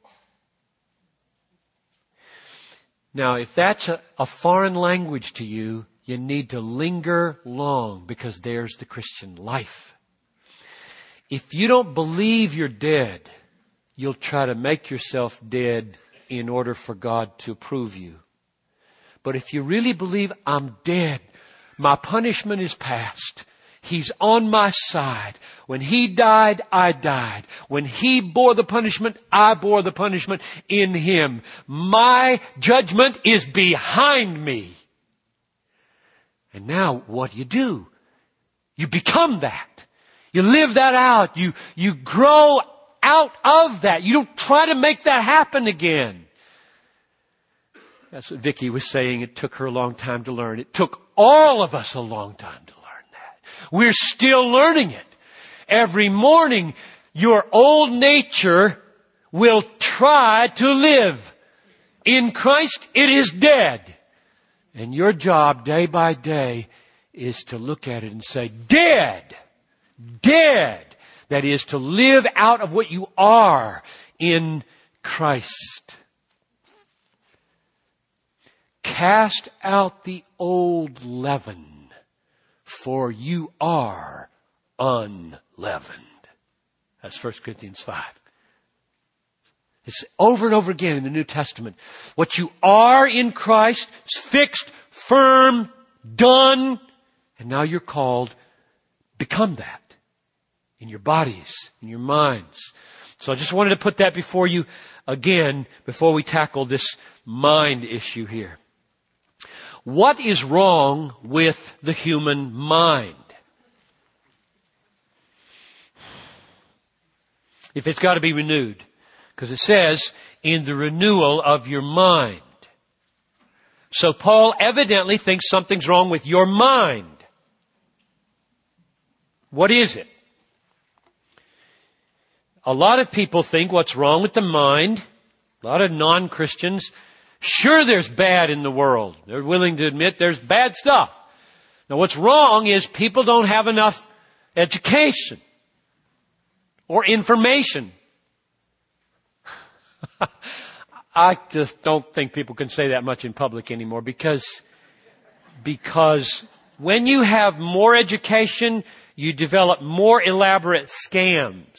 Now, if that's a, a foreign language to you, you need to linger long, because there's the Christian life. If you don't believe you're dead, you'll try to make yourself dead in order for God to approve you. But if you really believe, I'm dead, my punishment is past, He's on my side. When He died, I died. When He bore the punishment, I bore the punishment in Him. My judgment is behind me. And now what do you do? You become that. You live that out. You, you grow out of that. You don't try to make that happen again. That's what Vicki was saying. It took her a long time to learn. It took all of us a long time to learn. We're still learning it. Every morning, your old nature will try to live. In Christ, it is dead. And your job, day by day, is to look at it and say, dead! Dead! That is, to live out of what you are in Christ. Cast out the old leaven, for you are unleavened. That's First Corinthians five. It's over and over again in the New Testament. What you are in Christ is fixed, firm, done, and now you're called, become that in your bodies, in your minds. So I just wanted to put that before you again before we tackle this mind issue here. What is wrong with the human mind? If it's got to be renewed. Because it says, in the renewal of your mind. So Paul evidently thinks something's wrong with your mind. What is it? A lot of people think what's wrong with the mind, a lot of non-Christians, sure there's bad in the world. They're willing to admit there's bad stuff. Now what's wrong is people don't have enough education or information. I just don't think people can say that much in public anymore because, because when you have more education, you develop more elaborate scams,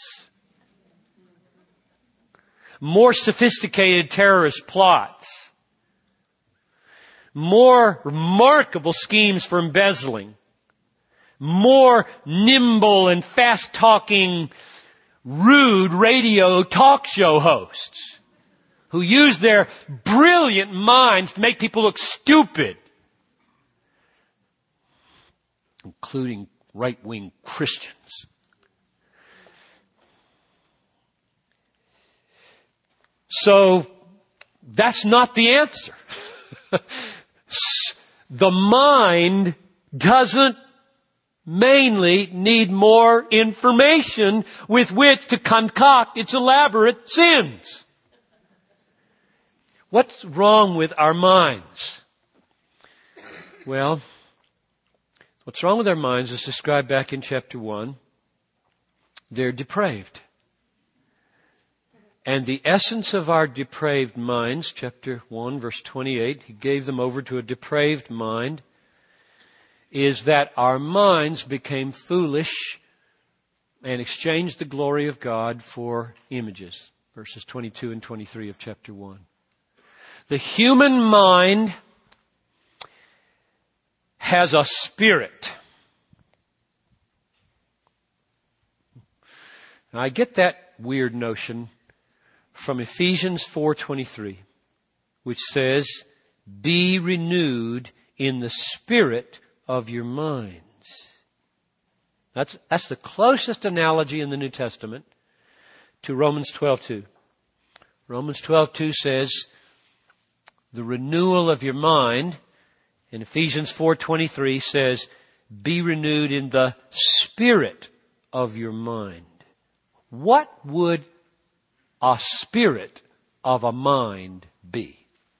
more sophisticated terrorist plots, more remarkable schemes for embezzling, more nimble and fast-talking, rude radio talk show hosts who use their brilliant minds to make people look stupid, including right-wing Christians. So, that's not the answer. The mind doesn't mainly need more information with which to concoct its elaborate sins. What's wrong with our minds? Well, what's wrong with our minds is described back in chapter one. They're depraved. And the essence of our depraved minds, chapter one, verse twenty-eight, he gave them over to a depraved mind, is that our minds became foolish and exchanged the glory of God for images. Verses twenty-two and twenty-three of chapter one. The human mind has a spirit. Now, I get that weird notion from Ephesians four twenty-three, which says, "Be renewed in the spirit of your minds." That's, that's the closest analogy in the New Testament to Romans twelve two. Romans twelve two says, the renewal of your mind. And Ephesians four twenty-three says, be renewed in the spirit of your mind. What would a spirit of a mind be?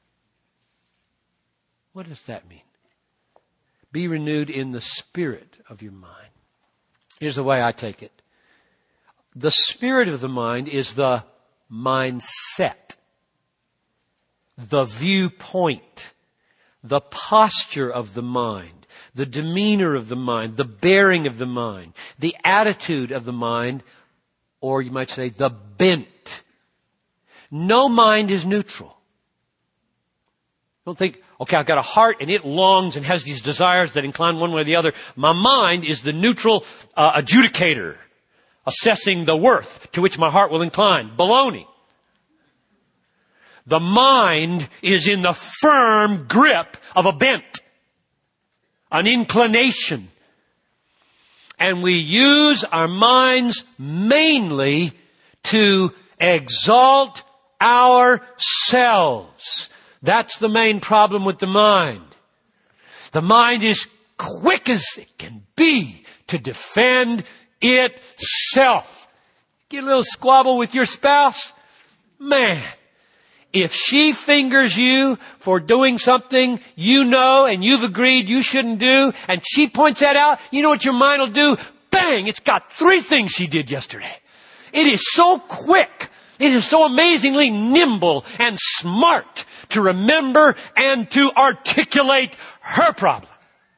What does that mean? Be renewed in the spirit of your mind. Here's the way I take it. The spirit of the mind is the mindset, the viewpoint, the posture of the mind, the demeanor of the mind, the bearing of the mind, the attitude of the mind, or you might say the bent. No mind is neutral. Don't think, okay, I've got a heart and it longs and has these desires that incline one way or the other. My mind is the neutral uh, adjudicator, assessing the worth to which my heart will incline. Baloney. The mind is in the firm grip of a bent, an inclination. And we use our minds mainly to exalt ourselves. That's the main problem with the mind. The mind is quick as it can be to defend itself. Get a little squabble with your spouse? Man, if she fingers you for doing something you know and you've agreed you shouldn't do, and she points that out, you know what your mind will do? Bang! It's got three things she did yesterday. It is so quick. It is so amazingly nimble and smart to remember and to articulate her problem.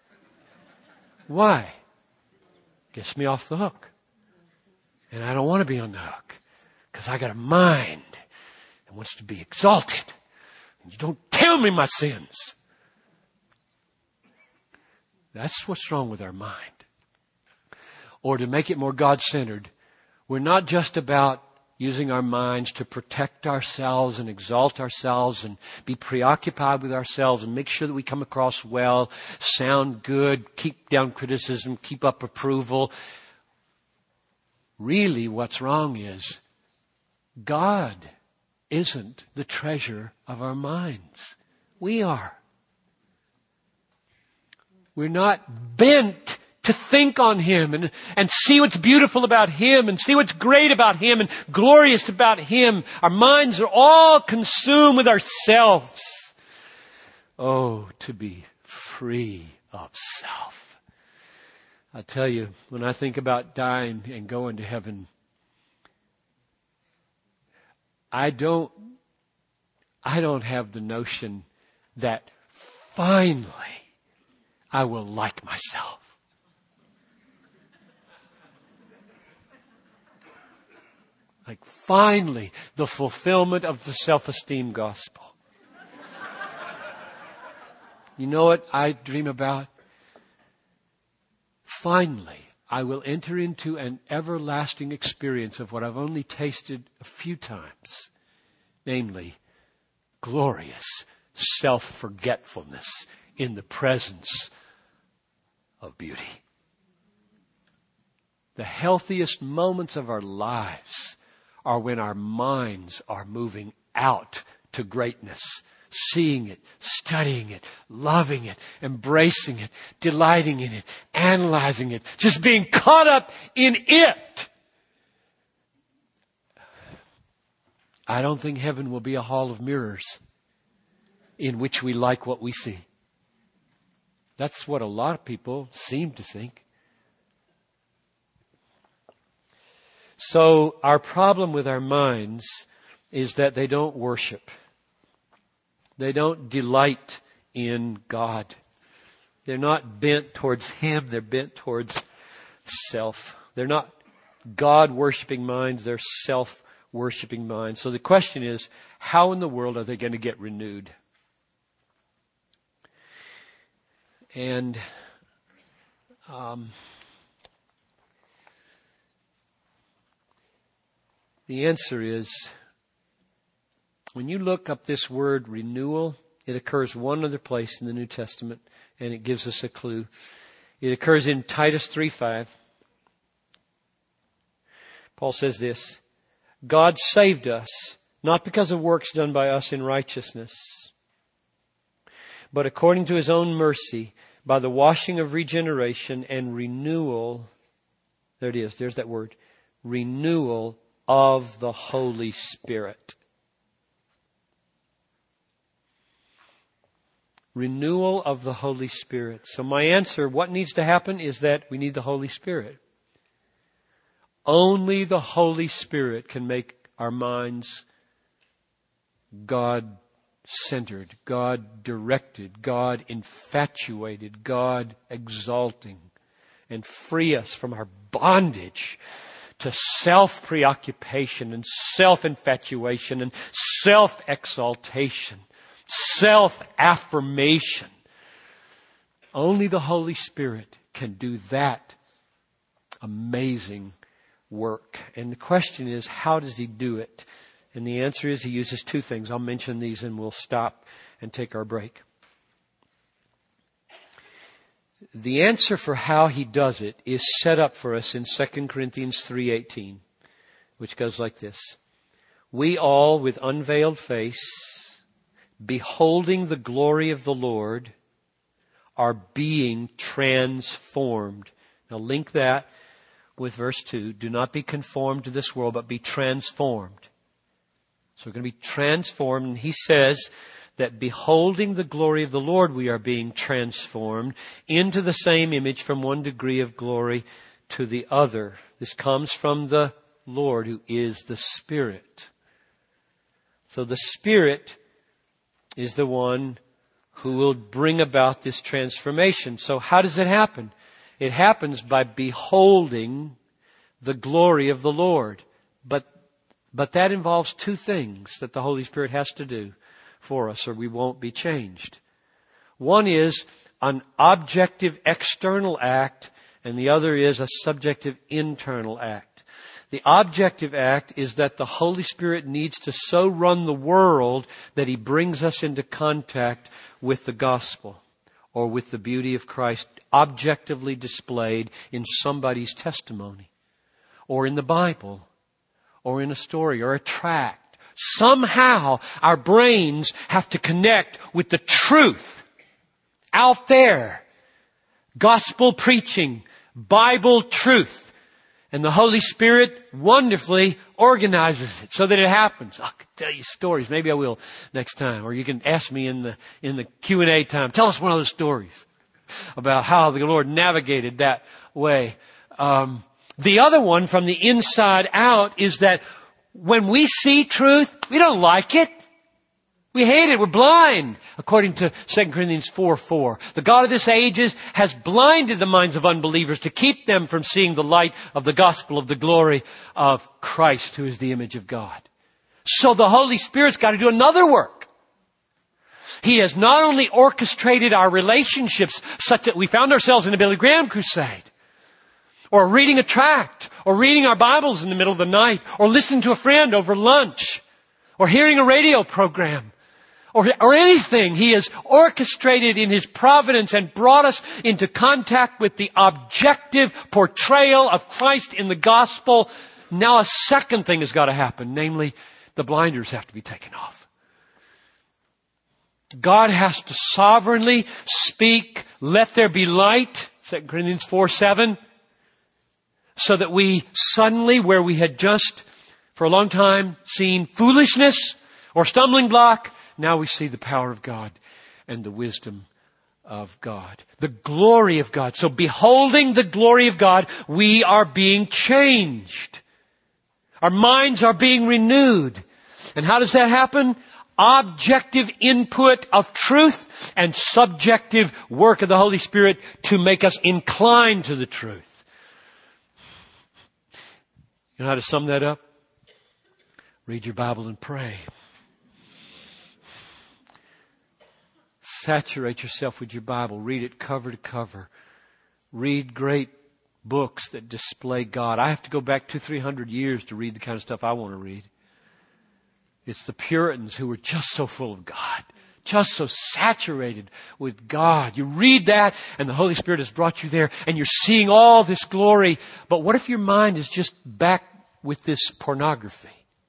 Why? Gets me off the hook. And I don't want to be on the hook, because I got a mind that wants to be exalted. And you don't tell me my sins. That's what's wrong with our mind. Or to make it more God-centered, we're not just about using our minds to protect ourselves and exalt ourselves and be preoccupied with ourselves and make sure that we come across well, sound good, keep down criticism, keep up approval. Really, what's wrong is God isn't the treasure of our minds. We are. We're not bent to think on Him and, and see what's beautiful about Him and see what's great about Him and glorious about Him. Our minds are all consumed with ourselves. Oh, to be free of self. I tell you, when I think about dying and going to heaven, I don't, I don't have the notion that finally I will like myself. Like finally, the fulfillment of the self-esteem gospel. You know what I dream about? Finally, I will enter into an everlasting experience of what I've only tasted a few times. Namely, glorious self-forgetfulness in the presence of beauty. The healthiest moments of our lives are when our minds are moving out to greatness, seeing it, studying it, loving it, embracing it, delighting in it, analyzing it, just being caught up in it. I don't think heaven will be a hall of mirrors in which we like what we see. That's what a lot of people seem to think. So our problem with our minds is that they don't worship. They don't delight in God. They're not bent towards Him. They're bent towards self. They're not God-worshiping minds. They're self-worshiping minds. So the question is, how in the world are they going to get renewed? And um, the answer is When you look up this word renewal, it occurs one other place in the New Testament, and it gives us a clue. It occurs in Titus three five. Paul says this, God saved us, not because of works done by us in righteousness, but according to His own mercy, by the washing of regeneration and renewal. There it is, there's that word. Renewal of the Holy Spirit. Renewal of the Holy Spirit. So my answer, what needs to happen is that we need the Holy Spirit. Only the Holy Spirit can make our minds God-centered, God-directed, God-infatuated, God-exalting, and free us from our bondage to self-preoccupation and self-infatuation and self-exaltation, self-affirmation. Only the Holy Spirit can do that amazing work. And the question is, how does He do it? And the answer is He uses two things. I'll mention these and we'll stop and take our break. The answer for how He does it is set up for us in Second Corinthians three eighteen, which goes like this. We all, with unveiled face, beholding the glory of the Lord, are being transformed. Now link that with verse two. Do not be conformed to this world, but be transformed. So we're going to be transformed. And he says that beholding the glory of the Lord, we are being transformed into the same image from one degree of glory to the other. This comes from the Lord, who is the Spirit. So the Spirit is the one who will bring about this transformation. So how does it happen? It happens by beholding the glory of the Lord. But, but that involves two things that the Holy Spirit has to do for us, or we won't be changed. One is an objective external act, and the other is a subjective internal act. The objective act is that the Holy Spirit needs to so run the world that He brings us into contact with the gospel or with the beauty of Christ objectively displayed in somebody's testimony or in the Bible or in a story or a tract. Somehow our brains have to connect with the truth out there. Gospel preaching, Bible truth. And the Holy Spirit wonderfully organizes it so that it happens. I could tell you stories. Maybe I will next time. Or you can ask me in the in the Q and A time. Tell us one of those stories about how the Lord navigated that way. Um, the other one from the inside out is that when we see truth, we don't like it. We hate it. We're blind. According to Second Corinthians four four. The God of this age has blinded the minds of unbelievers to keep them from seeing the light of the gospel of the glory of Christ, who is the image of God. So the Holy Spirit's got to do another work. He has not only orchestrated our relationships such that we found ourselves in a Billy Graham crusade, or reading a tract, or reading our Bibles in the middle of the night, or listening to a friend over lunch, or hearing a radio program, or, or anything. He has orchestrated in His providence and brought us into contact with the objective portrayal of Christ in the gospel. Now a second thing has got to happen, namely the blinders have to be taken off. God has to sovereignly speak, let there be light, Second Corinthians four seven, so that we suddenly, where we had just for a long time seen foolishness or stumbling block, now we see the power of God and the wisdom of God. The glory of God. So beholding the glory of God, we are being changed. Our minds are being renewed. And how does that happen? Objective input of truth and subjective work of the Holy Spirit to make us inclined to the truth. You know how to sum that up? Read your Bible and pray. Saturate yourself with your Bible. Read it cover to cover. Read great books that display God. I have to go back two, three hundred years to read the kind of stuff I want to read. It's the Puritans who were just so full of God, just so saturated with God. You read that and the Holy Spirit has brought you there and you're seeing all this glory. But what if your mind is just back with this pornography?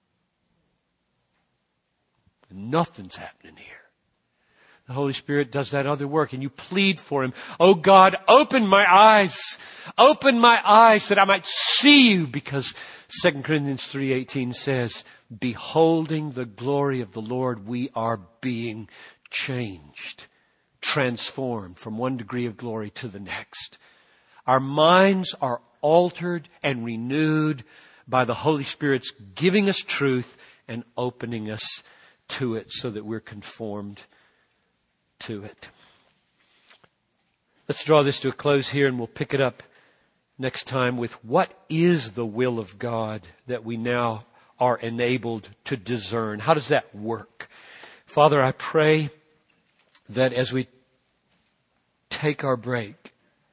Nothing's happening here. The Holy Spirit does that other work and you plead for Him. Oh God, open my eyes. Open my eyes that I might see you, because Second Corinthians three eighteen says, beholding the glory of the Lord, we are being changed, transformed from one degree of glory to the next. Our minds are altered and renewed by the Holy Spirit's giving us truth and opening us to it so that we're conformed to it. Let's draw this to a close here and we'll pick it up next time with what is the will of God that we now are enabled to discern. How does that work? Father, I pray that as we take our break,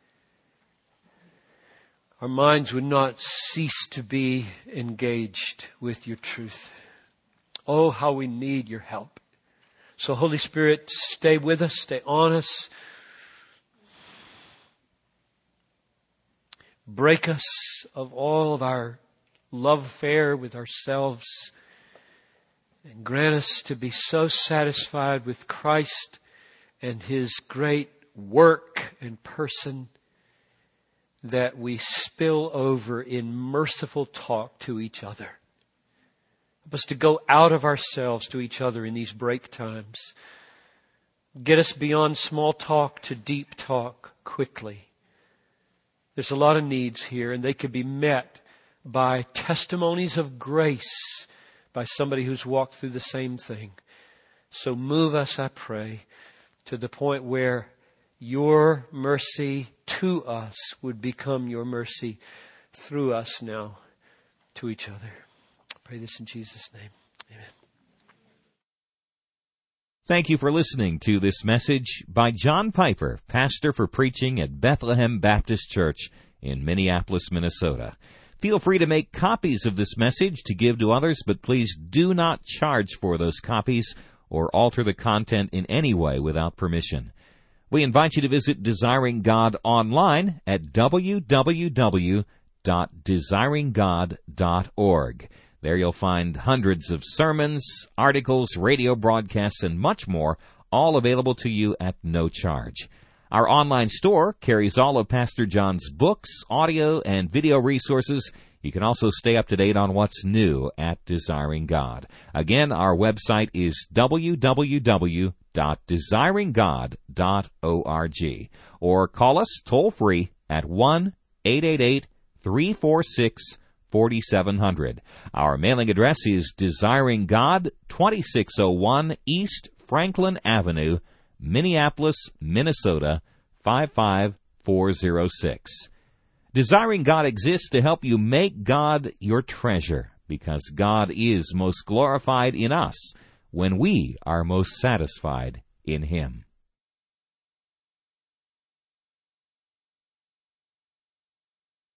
our minds would not cease to be engaged with your truth. Oh, how we need your help. So Holy Spirit, stay with us, stay on us. Break us of all of our love affair with ourselves and grant us to be so satisfied with Christ and His great work and person that we spill over in merciful talk to each other. Help us to go out of ourselves to each other in these break times. Get us beyond small talk to deep talk quickly. There's a lot of needs here, and they could be met by testimonies of grace by somebody who's walked through the same thing. So move us, I pray, to the point where your mercy to us would become your mercy through us now to each other. I pray this in Jesus' name. Amen. Thank you for listening to this message by John Piper, pastor for preaching at Bethlehem Baptist Church in Minneapolis, Minnesota. Feel free to make copies of this message to give to others, but please do not charge for those copies or alter the content in any way without permission. We invite you to visit Desiring God online at w w w dot desiring god dot org. There you'll find hundreds of sermons, articles, radio broadcasts, and much more, all available to you at no charge. Our online store carries all of Pastor John's books, audio, and video resources. You can also stay up to date on what's new at Desiring God. Again, our website is w w w dot desiring god dot org. Or call us toll-free at one eight eight eight, three four six, four seven zero zero. Our mailing address is Desiring God, twenty-six oh one East Franklin Avenue, Minneapolis, Minnesota, five five four zero six. Desiring God exists to help you make God your treasure, because God is most glorified in us when we are most satisfied in Him.